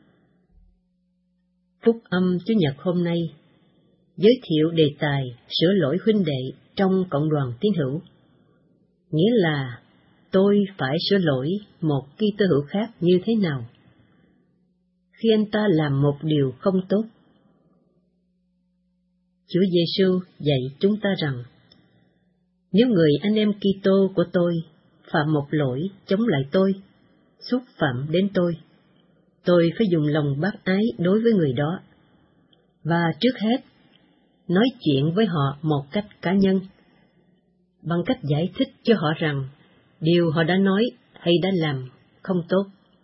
Phúc âm Chủ nhật hôm nay giới thiệu đề tài sửa lỗi huynh đệ trong cộng đoàn tín hữu, nghĩa là tôi phải sửa lỗi một Kitô hữu khác như thế nào khi anh ta làm một điều không tốt. Chúa Giêsu dạy chúng ta rằng, nếu người anh em Kitô của tôi phạm một lỗi chống lại tôi, xúc phạm đến tôi phải dùng lòng bác ái đối với người đó, và trước hết nói chuyện với họ một cách cá nhân, bằng cách giải thích cho họ rằng điều họ đã nói hay đã làm không tốt.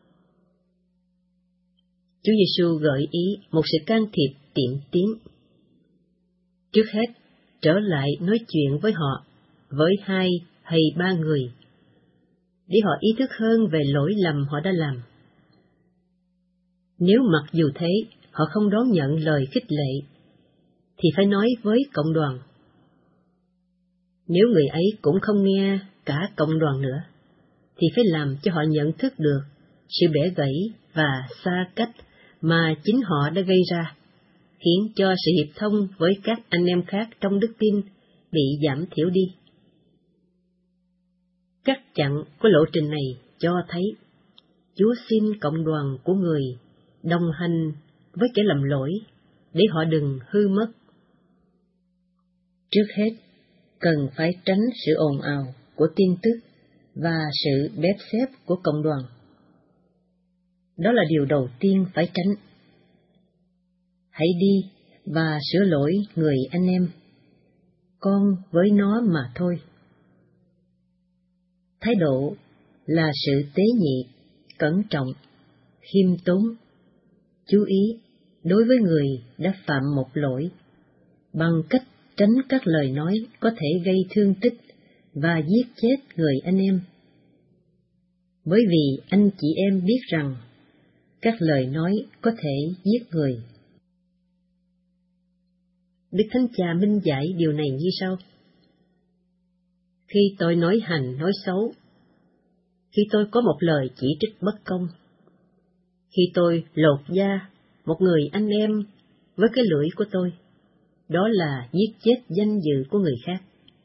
Chúa Giêsu gợi ý một sự can thiệp tiệm tiến. Trước hết, trở lại nói chuyện với họ, với 2 hay 3 người, để họ ý thức hơn về lỗi lầm họ đã làm. Nếu mặc dù thế, họ không đón nhận lời khích lệ, thì phải nói với cộng đoàn. Nếu người ấy cũng không nghe cả cộng đoàn nữa, thì phải làm cho họ nhận thức được sự bẻ gãy và xa cách mà chính họ đã gây ra, khiến cho sự hiệp thông với các anh em khác trong đức tin bị giảm thiểu đi. Các chặng của lộ trình này cho thấy Chúa xin cộng đoàn của người đồng hành với kẻ lầm lỗi để họ đừng hư mất. Trước hết, cần phải tránh sự ồn ào của tin tức và sự bếp xếp của cộng đoàn. Đó là điều đầu tiên phải tránh. Hãy đi và sửa lỗi người anh em, con với nó mà thôi. Thái độ là sự tế nhị, cẩn trọng, khiêm tốn, chú ý đối với người đã phạm một lỗi, bằng cách tránh các lời nói có thể gây thương tích và giết chết người anh em. Bởi vì anh chị em biết rằng các lời nói có thể giết người. Đức Thánh Cha minh giải điều này như sau: Khi tôi nói hành nói xấu, khi tôi có một lời chỉ trích bất công, khi tôi lột da một người anh em với cái lưỡi của tôi, đó là giết chết danh dự của người khác.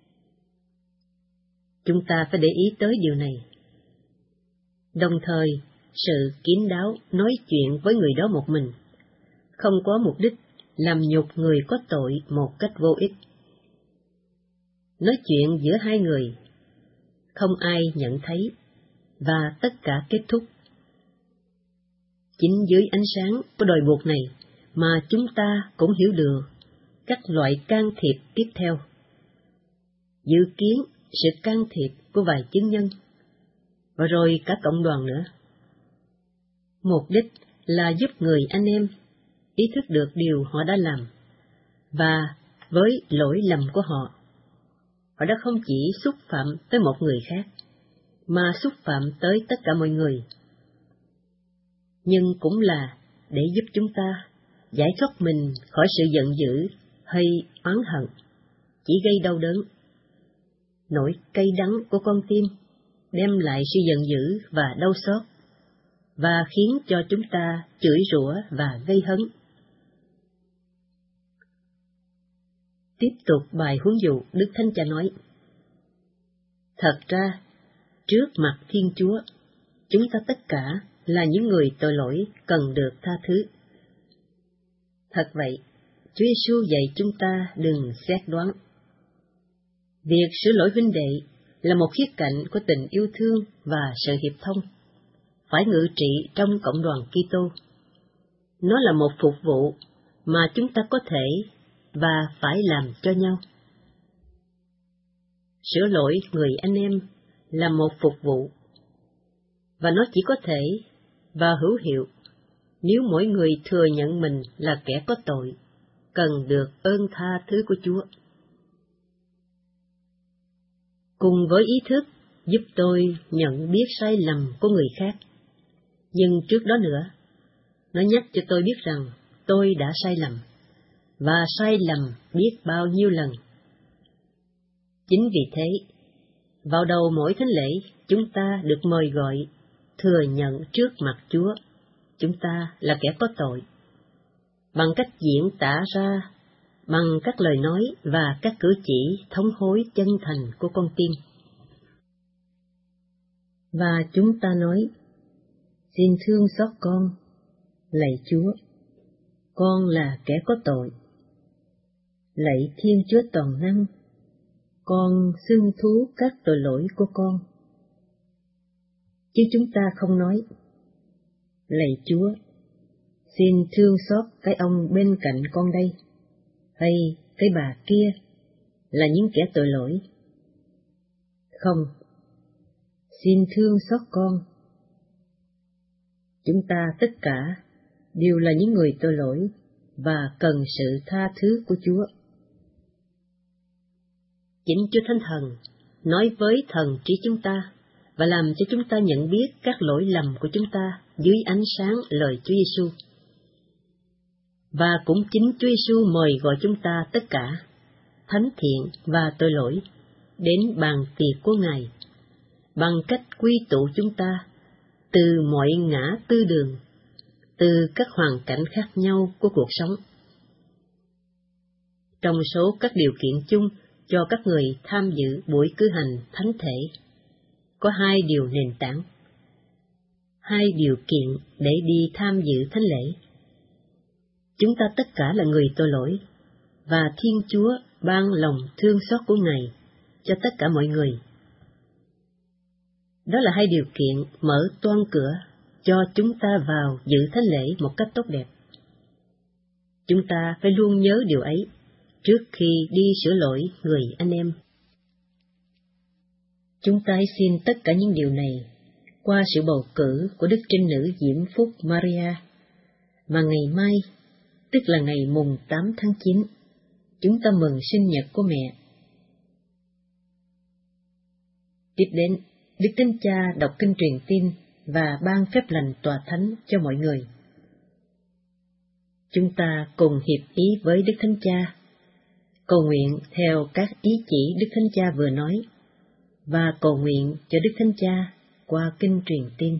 Chúng ta phải để ý tới điều này. Đồng thời, sự kín đáo nói chuyện với người đó một mình, không có mục đích làm nhục người có tội một cách vô ích. Nói chuyện giữa 2 người, không ai nhận thấy, và tất cả kết thúc. Chính dưới ánh sáng của đòi buộc này mà chúng ta cũng hiểu được các loại can thiệp tiếp theo. Dự kiến sự can thiệp của vài chứng nhân, và rồi cả cộng đoàn nữa. Mục đích là giúp người anh em ý thức được điều họ đã làm, và với lỗi lầm của họ đã không chỉ xúc phạm tới một người khác, mà xúc phạm tới tất cả mọi người. Nhưng cũng là để giúp chúng ta giải thoát mình khỏi sự giận dữ hay oán hận, chỉ gây đau đớn. Nỗi cay đắng của con tim đem lại sự giận dữ và đau xót, và khiến cho chúng ta chửi rủa và gây hấn. Tiếp tục bài huấn dụ, Đức Thánh Cha nói: Thật ra, trước mặt Thiên Chúa, chúng ta tất cả là những người tội lỗi cần được tha thứ. Thật vậy, Chúa Giêsu dạy chúng ta đừng xét đoán. Việc sửa lỗi huynh đệ là một khía cạnh của tình yêu thương và sự hiệp thông, phải ngự trị trong cộng đoàn Kitô. Nó là một phục vụ mà chúng ta có thể và phải làm cho nhau. Sửa lỗi người anh em là một phục vụ, và nó chỉ có thể và hữu hiệu nếu mỗi người thừa nhận mình là kẻ có tội, cần được ơn tha thứ của Chúa. Cùng với ý thức giúp tôi nhận biết sai lầm của người khác, nhưng trước đó nữa, nó nhắc cho tôi biết rằng tôi đã sai lầm, và sai lầm biết bao nhiêu lần. Chính vì thế, vào đầu mỗi thánh lễ, chúng ta được mời gọi thừa nhận trước mặt Chúa chúng ta là kẻ có tội, bằng cách diễn tả ra bằng các lời nói và các cử chỉ thống hối chân thành của con tim. Và chúng ta nói, xin thương xót con, lạy Chúa, con là kẻ có tội. Lạy Thiên Chúa toàn năng, con xưng thú các tội lỗi của con. Chứ chúng ta không nói, lạy Chúa, xin thương xót cái ông bên cạnh con đây, hay cái bà kia là những kẻ tội lỗi. Không, xin thương xót con. Chúng ta tất cả đều là những người tội lỗi và cần sự tha thứ của Chúa. Chính Chúa Thánh Thần nói với thần trí chúng ta và làm cho chúng ta nhận biết các lỗi lầm của chúng ta dưới ánh sáng lời Chúa Giêsu. Và cũng chính Chúa Giêsu mời gọi chúng ta tất cả, thánh thiện và tội lỗi, đến bàn tiệc của Ngài, bằng cách quy tụ chúng ta từ mọi ngã tư đường, từ các hoàn cảnh khác nhau của cuộc sống. Trong số các điều kiện chung cho các người tham dự buổi cử hành thánh thể, có hai điều nền tảng, hai điều kiện để đi tham dự thánh lễ. Chúng ta tất cả là người tội lỗi, và Thiên Chúa ban lòng thương xót của Ngài cho tất cả mọi người. Đó là hai điều kiện mở toang cửa cho chúng ta vào dự thánh lễ một cách tốt đẹp. Chúng ta phải luôn nhớ điều ấy trước khi đi sửa lỗi người anh em. Chúng ta xin tất cả những điều này qua sự bầu cử của Đức Trinh Nữ Diễm Phúc Maria, mà ngày mai, tức là ngày mùng 8 tháng 9, chúng ta mừng sinh nhật của mẹ. Tiếp đến, Đức Thánh Cha đọc kinh truyền tin và ban phép lành tòa thánh cho mọi người. Chúng ta cùng hiệp ý với Đức Thánh Cha, cầu nguyện theo các ý chỉ Đức Thánh Cha vừa nói, và cầu nguyện cho Đức Thánh Cha qua kinh truyền tin.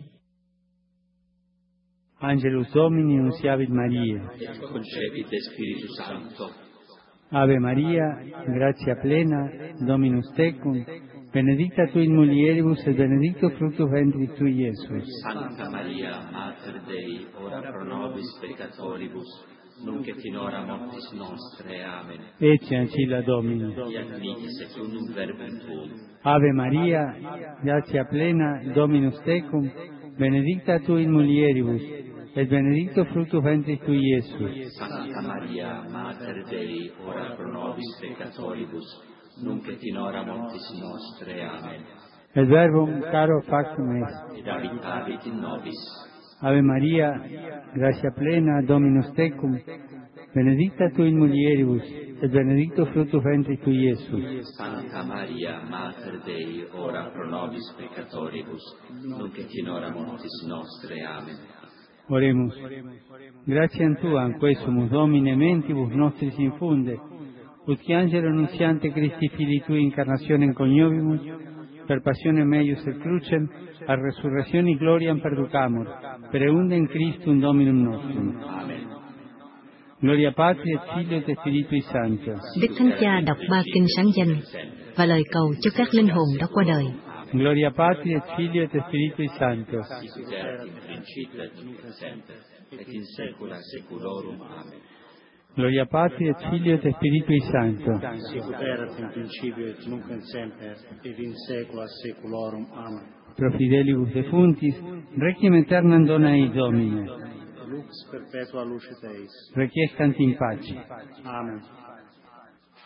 Angelus Domini nunciavit Maria. Concepit Spiritus Sancto. Ave Maria, gratia plena, Dominus tecum, benedicta tu in mulieribus et benedictus fructus ventris tui, Iesus. Santa Maria, Mater Dei, ora pro nobis peccatoribus, nunc et in hora mortis nostre. Amen. Ecce ancilla Domini. Fiat mihi secundum verbum tuum. Ave Maria, gratia plena, Dominus tecum, benedicta tu in mulieribus, et benedictus fructus ventris tui, Iesus. Santa Maria, Mater Dei, ora pro nobis peccatoribus, nunc et in hora mortis nostre. Amen. Et verbum caro factum est. Et habitavit in nobis. Ave Maria, gratia plena, Dominus tecum, benedicta tu in mulieribus, et benedictus fructus ventris tui, Iesus. Santa Maria, Mater Dei, ora pro nobis peccatoribus, nunc et in hora mortis nostre. Amen. Oremus. Gratiam Tuam, quae sumus Domine mentibus nostris infunde, ut qui angelo nuntiante Christi Filii Tui incarnationem coniovimus, per passionem meius et crucem, a resurrectione gloriam perducamur, per eundem Christum Dominum nostrum. Amen. Gloria Patri et Filio et Spiritui Sancto. Đức Thánh Cha đọc ba kinh sáng danh và lời cầu cho các linh hồn đã qua đời. Gloria Patri et Filio et Spiritui Sancto. Sic erat in principio et nunc et semper, et in saecula saeculorum. Amen. Gloria Patri et Filio et Spiritui Sancto. Sic erat in principio et nunc et semper, et in saecula saeculorum. Amen. Pro fidelibus defuntis, requiem aeternam dona eis Domine. Lux perpetua lucet eis. Requiescant in pace. Amen.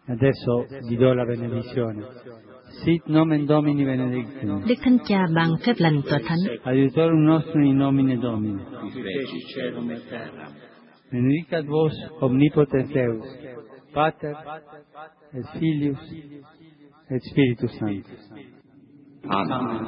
Adesso vi do la benedizione. Sit nomen Domini benedictum. Đức Thánh Cha ban phép lành tòa thánh. Adiutorum nostrum in nomine Domini. Qui feci celum et terra. Benedicat vos omnipotens Deus, Pater et Filius et Spiritus Sanctus. Amen.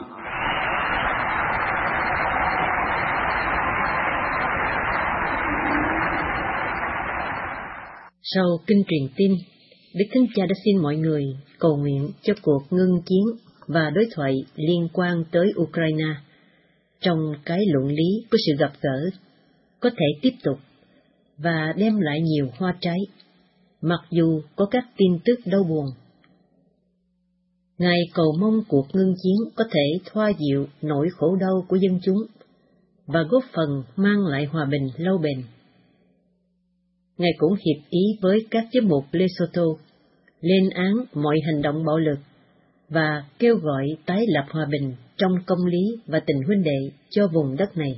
Sau kinh truyền tin, Đức Thánh Cha đã xin mọi người cầu nguyện cho cuộc ngưng chiến và đối thoại liên quan tới Ukraine trong cái luận lý của sự gặp gỡ có thể tiếp tục và đem lại nhiều hoa trái, mặc dù có các tin tức đau buồn. Ngài cầu mong cuộc ngưng chiến có thể thoa dịu nỗi khổ đau của dân chúng và góp phần mang lại hòa bình lâu bền. Ngài cũng hiệp ý với các giám mục Lesotho lên án mọi hành động bạo lực và kêu gọi tái lập hòa bình trong công lý và tình huynh đệ cho vùng đất này.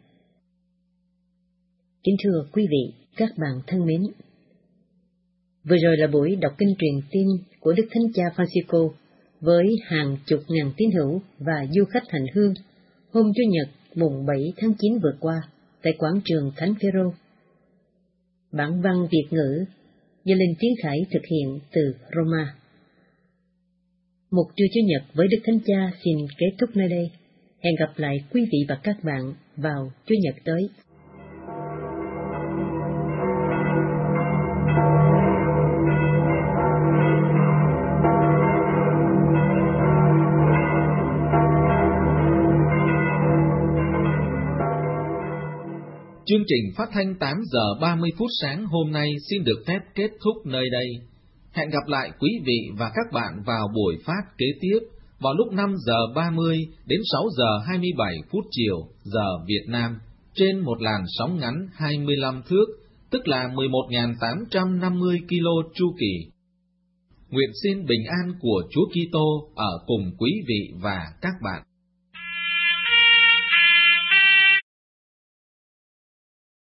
Kính thưa quý vị, các bạn thân mến, vừa rồi là buổi đọc kinh truyền tin của Đức Thánh Cha Francisco với hàng chục ngàn tín hữu và du khách hành hương hôm Chủ nhật mùng 7 tháng 9 vừa qua tại quảng trường Thánh Phêrô. Bản văn Việt ngữ do Linh Tiến Khải thực hiện từ Roma. Mục trưa Chủ nhật với Đức Thánh Cha xin kết thúc nơi đây. Hẹn gặp lại quý vị và các bạn vào Chủ nhật tới. Chương trình phát thanh 8 giờ 30 phút sáng hôm nay xin được phép kết thúc nơi đây. Hẹn gặp lại quý vị và các bạn vào buổi phát kế tiếp vào lúc 5 giờ 30 đến 6 giờ 27 phút chiều giờ Việt Nam trên một làn sóng ngắn 25 thước, tức là 11.850 km chu kỳ. Nguyện xin bình an của Chúa Kitô ở cùng quý vị và các bạn.